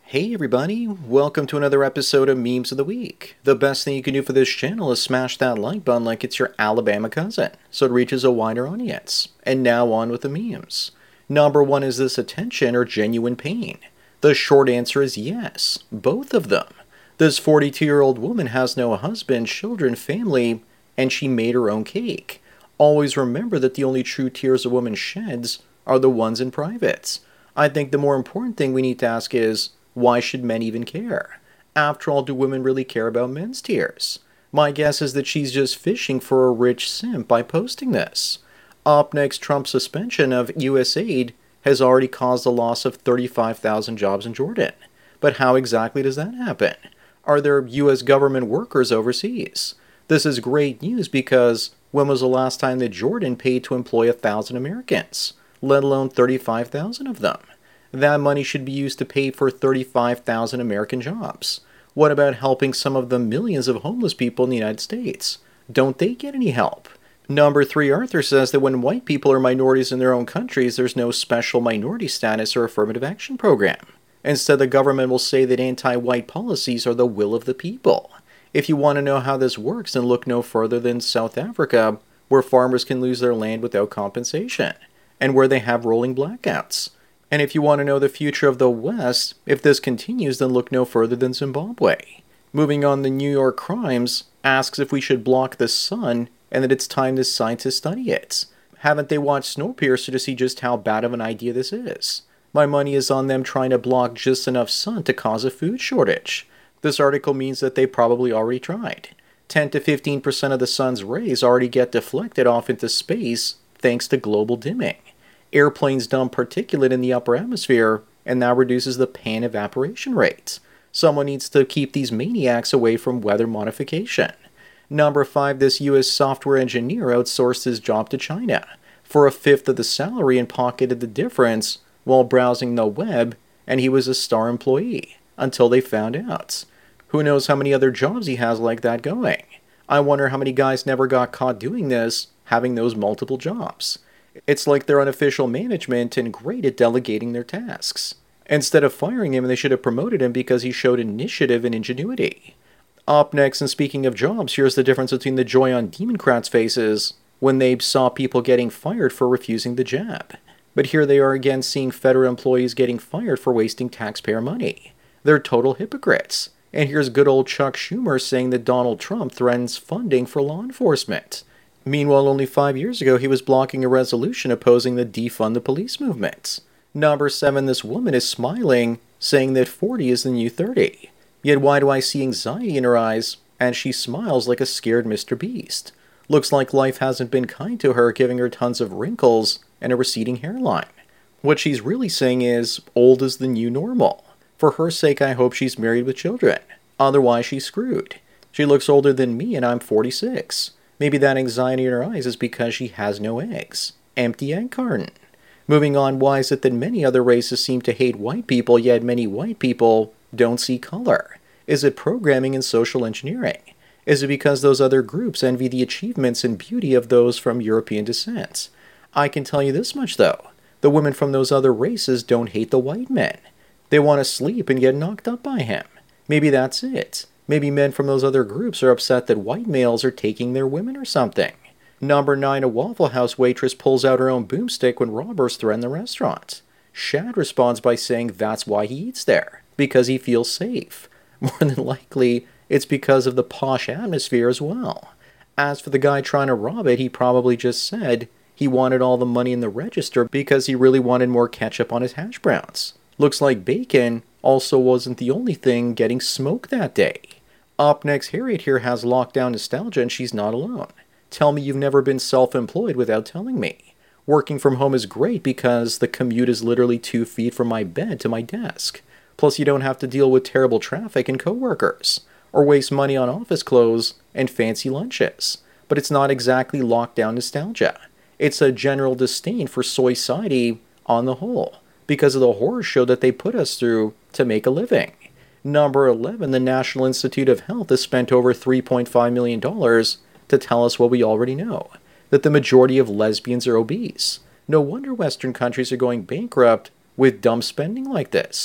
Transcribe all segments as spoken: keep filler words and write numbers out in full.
Hey everybody, welcome to another episode of Memes of the Week. The best thing you can do for this channel is smash that like button like it's your Alabama cousin, so it reaches a wider audience. And now on with the memes. Number one, is this attention or genuine pain? The short answer is yes, both of them. This forty-two-year-old woman has no husband, children, family, and she made her own cake. Always remember that the only true tears a woman sheds are the ones in private. I think the more important thing we need to ask is, why should men even care? After all, do women really care about men's tears? My guess is that she's just fishing for a rich simp by posting this. Up next, Trump's suspension of U S aid has already caused the loss of thirty-five thousand jobs in Jordan. But how exactly does that happen? Are there U S government workers overseas? This is great news because when was the last time that Jordan paid to employ a thousand Americans, let alone thirty-five thousand of them? That money should be used to pay for thirty-five thousand American jobs. What about helping some of the millions of homeless people in the United States? Don't they get any help? Number three, Arthur says that when white people are minorities in their own countries, there's no special minority status or affirmative action program. Instead, the government will say that anti-white policies are the will of the people. If you want to know how this works, then look no further than South Africa, where farmers can lose their land without compensation, and where they have rolling blackouts. And if you want to know the future of the West, if this continues, then look no further than Zimbabwe. Moving on, the New York Crimes asks if we should block the sun and that it's time the scientists study it. Haven't they watched Snowpiercer to see just how bad of an idea this is? My money is on them trying to block just enough sun to cause a food shortage. This article means that they probably already tried. ten to fifteen percent of the sun's rays already get deflected off into space thanks to global dimming. Airplanes dump particulate in the upper atmosphere, and that reduces the pan evaporation rate. Someone needs to keep these maniacs away from weather modification. Number five, this U S software engineer outsourced his job to China for a fifth of the salary and pocketed the difference while browsing the web, and he was a star employee until they found out. Who knows how many other jobs he has like that going? I wonder how many guys never got caught doing this, having those multiple jobs. It's like they're unofficial management and great at delegating their tasks. Instead of firing him, they should have promoted him because he showed initiative and ingenuity. Up next, and speaking of jobs, here's the difference between the joy on Democrats' faces when they saw people getting fired for refusing the jab. But here they are again seeing federal employees getting fired for wasting taxpayer money. They're total hypocrites. And here's good old Chuck Schumer saying that Donald Trump threatens funding for law enforcement. Meanwhile, only five years ago, he was blocking a resolution opposing the defund the police movement. Number seven, this woman is smiling, saying that forty is the new thirty. Yet why do I see anxiety in her eyes, and she smiles like a scared Mister Beast? Looks like life hasn't been kind to her, giving her tons of wrinkles and a receding hairline. What she's really saying is, old is the new normal. For her sake, I hope she's married with children. Otherwise, she's screwed. She looks older than me, and I'm forty-six. Maybe that anxiety in her eyes is because she has no eggs. Empty egg carton. Moving on, why is it that many other races seem to hate white people, yet many white people don't see color? Is it programming and social engineering? Is it because those other groups envy the achievements and beauty of those from European descent? I can tell you this much, though. The women from those other races don't hate the white men. They want to sleep and get knocked up by him. Maybe that's it. Maybe men from those other groups are upset that white males are taking their women or something. Number nine, a Waffle House waitress pulls out her own boomstick when robbers threaten the restaurant. Shad responds by saying that's why he eats there, because he feels safe. More than likely, it's because of the posh atmosphere as well. As for the guy trying to rob it, he probably just said he wanted all the money in the register because he really wanted more ketchup on his hash browns. Looks like bacon also wasn't the only thing getting smoked that day. Up next, Harriet here has lockdown nostalgia and she's not alone. Tell me you've never been self-employed without telling me. Working from home is great because the commute is literally two feet from my bed to my desk. Plus you don't have to deal with terrible traffic and coworkers, or waste money on office clothes and fancy lunches. But it's not exactly lockdown nostalgia. It's a general disdain for society on the whole, because of the horror show that they put us through to make a living. Number eleven, the National Institute of Health has spent over three point five million dollars to tell us what we already know, that the majority of lesbians are obese. No wonder Western countries are going bankrupt with dumb spending like this.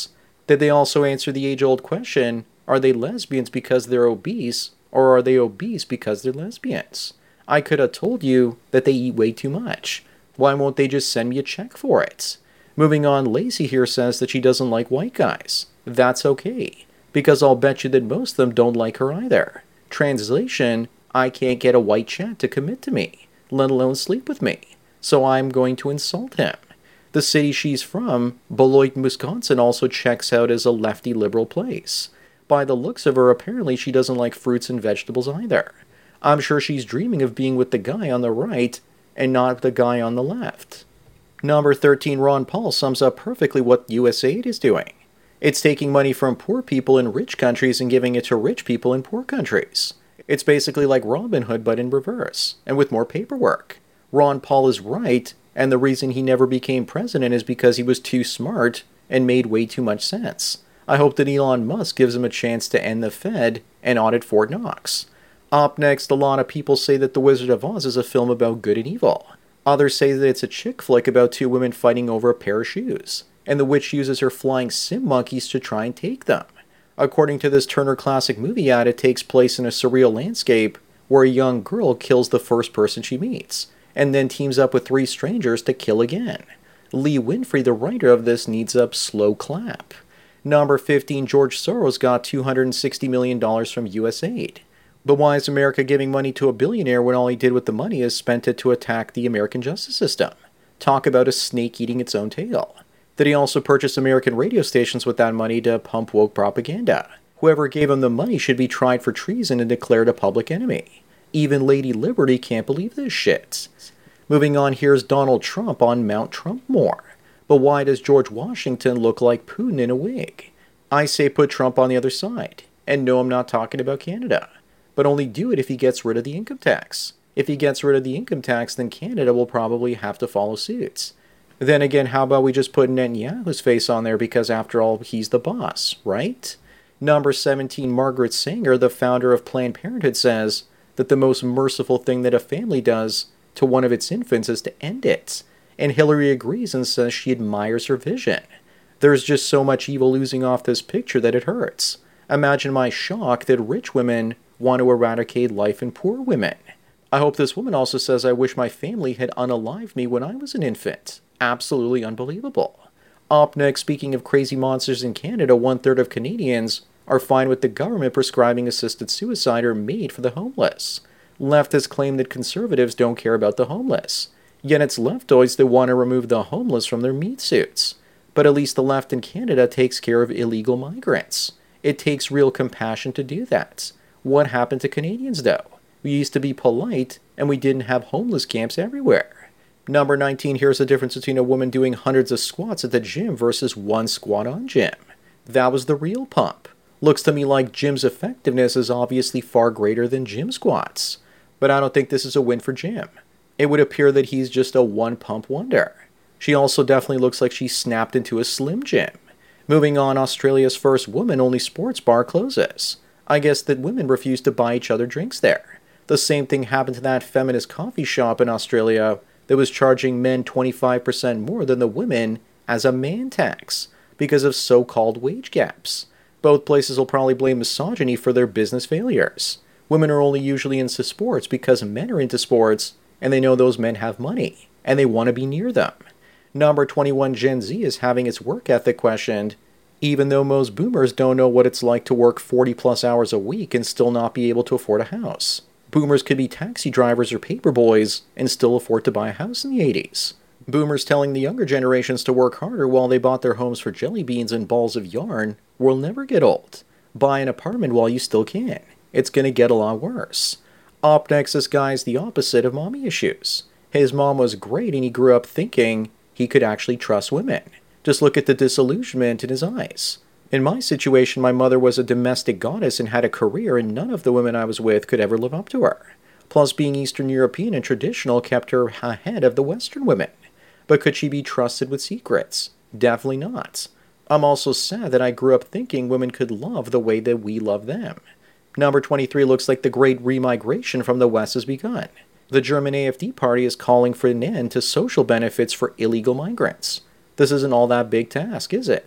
Did they also answer the age-old question, are they lesbians because they're obese, or are they obese because they're lesbians? I could have told you that they eat way too much. Why won't they just send me a check for it? Moving on, Lacey here says that she doesn't like white guys. That's okay, because I'll bet you that most of them don't like her either. Translation, I can't get a white chat to commit to me, let alone sleep with me, so I'm going to insult him. The city she's from, Beloit, Wisconsin, also checks out as a lefty liberal place. By the looks of her, apparently she doesn't like fruits and vegetables either. I'm sure she's dreaming of being with the guy on the right and not the guy on the left. Number thirteen, Ron Paul sums up perfectly what U S A I D is doing. It's taking money from poor people in rich countries and giving it to rich people in poor countries. It's basically like Robin Hood but in reverse, and with more paperwork. Ron Paul is right, and the reason he never became president is because he was too smart and made way too much sense. I hope that Elon Musk gives him a chance to end the Fed and audit Fort Knox. Up next, a lot of people say that The Wizard of Oz is a film about good and evil. Others say that it's a chick flick about two women fighting over a pair of shoes, and the witch uses her flying sim monkeys to try and take them. According to this Turner Classic Movie ad, it takes place in a surreal landscape where a young girl kills the first person she meets, and then teams up with three strangers to kill again. Lee Winfrey, the writer of this, needs a slow clap. Number fifteen, George Soros got two hundred sixty million dollars from U S A I D. But why is America giving money to a billionaire when all he did with the money is spent it to attack the American justice system? Talk about a snake eating its own tail. Did he also purchase American radio stations with that money to pump woke propaganda? Whoever gave him the money should be tried for treason and declared a public enemy. Even Lady Liberty can't believe this shit. Moving on, here's Donald Trump on Mount Trumpmore. But why does George Washington look like Putin in a wig? I say put Trump on the other side. And no, I'm not talking about Canada. But only do it if he gets rid of the income tax. If he gets rid of the income tax, then Canada will probably have to follow suit. Then again, how about we just put Netanyahu's face on there because after all, he's the boss, right? Number seventeen, Margaret Sanger, the founder of Planned Parenthood, says that the most merciful thing that a family does to one of its infants is to end it. And Hillary agrees and says she admires her vision. There's just so much evil oozing off this picture that it hurts. Imagine my shock that rich women want to eradicate life in poor women. I hope this woman also says I wish my family had unalived me when I was an infant. Absolutely unbelievable. Up next, speaking of crazy monsters in Canada, one-third of Canadians are fine with the government prescribing assisted suicide or MAID for the homeless. Leftists claim that conservatives don't care about the homeless. Yet it's leftoids that want to remove the homeless from their meat suits. But at least the left in Canada takes care of illegal migrants. It takes real compassion to do that. What happened to Canadians, though? We used to be polite, and we didn't have homeless camps everywhere. Number nineteen, here's the difference between a woman doing hundreds of squats at the gym versus one squat on gym. That was the real pump. Looks to me like Jim's effectiveness is obviously far greater than gym squats. But I don't think this is a win for Jim. It would appear that he's just a one-pump wonder. She also definitely looks like she snapped into a Slim Jim. Moving on, Australia's first woman-only sports bar closes. I guess that women refuse to buy each other drinks there. The same thing happened to that feminist coffee shop in Australia that was charging men twenty-five percent more than the women as a man tax because of so-called wage gaps. Both places will probably blame misogyny for their business failures. Women are only usually into sports because men are into sports, and they know those men have money, and they want to be near them. Number twenty-one, Gen Z is having its work ethic questioned, even though most boomers don't know what it's like to work forty plus hours a week and still not be able to afford a house. Boomers could be taxi drivers or paper boys and still afford to buy a house in the eighties. Boomers telling the younger generations to work harder while they bought their homes for jelly beans and balls of yarn will never get old. Buy an apartment while you still can. It's going to get a lot worse. Up next, this guy's the opposite of mommy issues. His mom was great and he grew up thinking he could actually trust women. Just look at the disillusionment in his eyes. In my situation, my mother was a domestic goddess and had a career, and none of the women I was with could ever live up to her. Plus, being Eastern European and traditional kept her ahead of the Western women. But could she be trusted with secrets? Definitely not. I'm also sad that I grew up thinking women could love the way that we love them. Number twenty-three, looks like the great remigration from the West has begun. The German A F D party is calling for an end to social benefits for illegal migrants. This isn't all that big to ask, is it?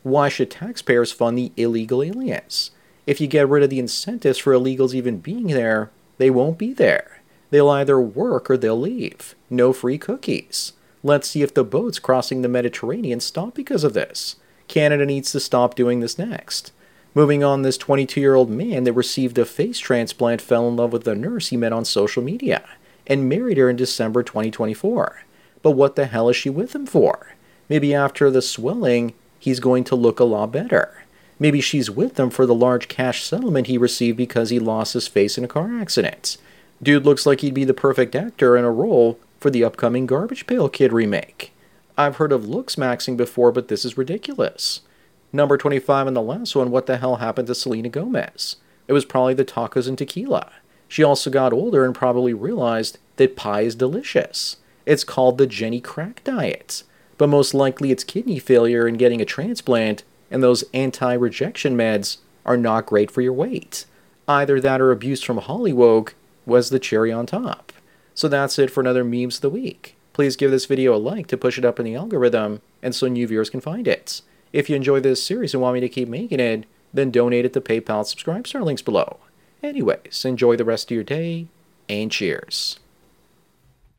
Why should taxpayers fund the illegal aliens? If you get rid of the incentives for illegals even being there, they won't be there. They'll either work or they'll leave. No free cookies. Let's see if the boats crossing the Mediterranean stop because of this. Canada needs to stop doing this next. Moving on, this twenty-two-year-old man that received a face transplant fell in love with a nurse he met on social media and married her in December twenty twenty-four. But what the hell is she with him for? Maybe after the swelling, he's going to look a lot better. Maybe she's with him for the large cash settlement he received because he lost his face in a car accident. Dude looks like he'd be the perfect actor in a role for the upcoming Garbage Pail Kid remake. I've heard of looks maxing before, but this is ridiculous. Number twenty-five and the last one, what the hell happened to Selena Gomez? It was probably the tacos and tequila. She also got older and probably realized that pie is delicious. It's called the Jenny Crack diet. But most likely it's kidney failure and getting a transplant, and those anti-rejection meds are not great for your weight. Either that or abuse from Hollywood was the cherry on top. So that's it for another Memes of the Week. Please give this video a like to push it up in the algorithm and so new viewers can find it. If you enjoy this series and want me to keep making it, then donate at the PayPal subscribe star links below. Anyways, enjoy the rest of your day, and cheers.